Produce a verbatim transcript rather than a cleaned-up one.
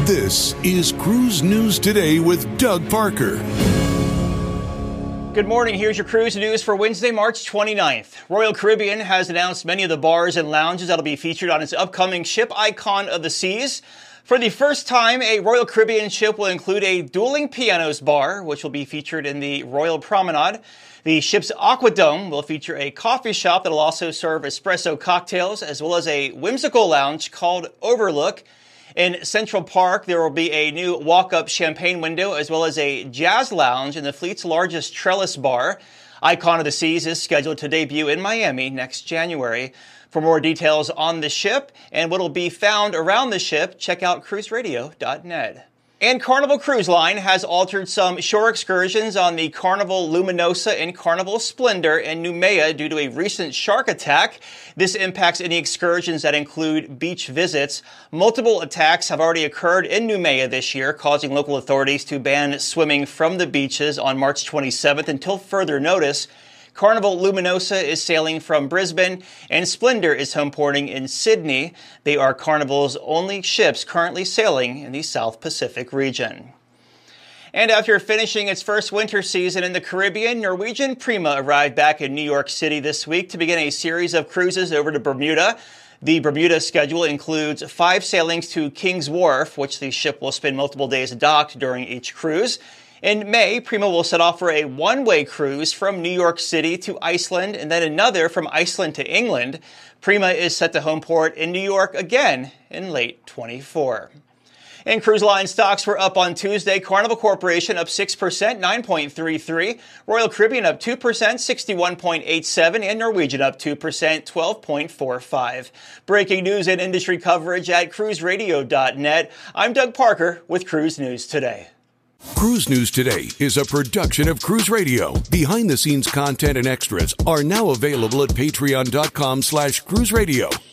This is Cruise News Today with Doug Parker. Good morning. Here's your cruise news for Wednesday, March twenty-ninth. Royal Caribbean has announced many of the bars and lounges that'll be featured on its upcoming ship Icon of the Seas. For the first time, a Royal Caribbean ship will include a dueling pianos bar, which will be featured in the Royal Promenade. The ship's Aquadome will feature a coffee shop that will also serve espresso cocktails, as well as a whimsical lounge called Overlook. In Central Park, there will be a new walk-up champagne window, as well as a jazz lounge in the fleet's largest trellis bar. Icon of the Seas is scheduled to debut in Miami next January. For more details on the ship and what will be found around the ship, check out cruise radio dot net. And Carnival Cruise Line has altered some shore excursions on the Carnival Luminosa and Carnival Splendor in Noumea due to a recent shark attack. This impacts any excursions that include beach visits. Multiple attacks have already occurred in Noumea this year, causing local authorities to ban swimming from the beaches on March twenty-seventh until further notice. Carnival Luminosa is sailing from Brisbane, and Splendor is home porting in Sydney. They are Carnival's only ships currently sailing in the South Pacific region. And after finishing its first winter season in the Caribbean, Norwegian Prima arrived back in New York City this week to begin a series of cruises over to Bermuda. The Bermuda schedule includes five sailings to King's Wharf, which the ship will spend multiple days docked during each cruise. In May, Prima will set off for a one-way cruise from New York City to Iceland and then another from Iceland to England. Prima is set to home port in New York again in late twenty-four. And cruise line stocks were up on Tuesday. Carnival Corporation up six percent, nine point three three. Royal Caribbean up two percent, sixty-one point eight seven. And Norwegian up two percent, twelve point four five. Breaking news and industry coverage at cruise radio dot net. I'm Doug Parker with Cruise News Today. Cruise News Today is a production of Cruise Radio. Behind-the-scenes content and extras are now available at patreon dot com slash cruise radio.